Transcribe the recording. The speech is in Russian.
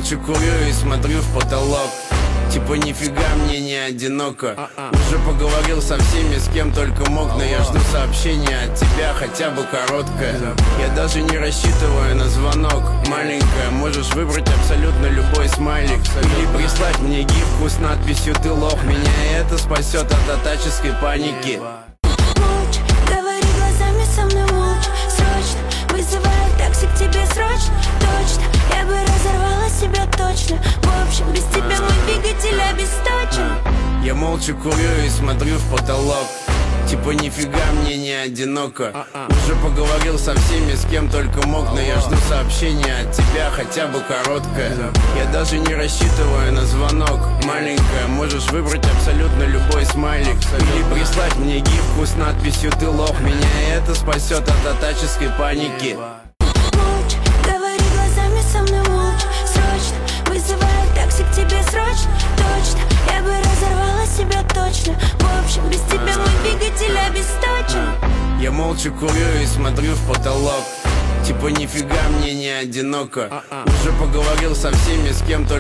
молча курю и смотрю в потолок. Типа нифига мне не одиноко. Уже поговорил со всеми, с кем только мог, но я жду сообщения от тебя, хотя бы короткое. Я даже не рассчитываю на звонок. Маленькая, можешь выбрать абсолютно любой смайлик или прислать мне гифку с надписью «Ты лох». Меня это спасет от атаческой паники. Молча, говори глазами со мной молча. Срочно, вызываю такси к тебе срочно. Точно, я бы разорвала себя точно. В общем, без тебя мой двигатель обесточен. Я молча курю и смотрю в потолок. Типа нифига мне не одиноко. Уже поговорил со всеми, с кем только мог, но я жду сообщения от тебя, хотя бы короткое. Я даже не рассчитываю на звонок. Маленькая, можешь выбрать абсолютно любой смайлик или прислать мне гифку с надписью «Ты лох». Меня это спасет от атаческой паники. Молча, говори глазами со мной молча. Срочно, вызываю такси к тебе срочно. Точно, я бы разорвала себя точно. В общем, без тебя мой двигатель обесточен. Я молча курю и смотрю в потолок. Типа нифига мне не одиноко. Уже поговорил со всеми, с кем только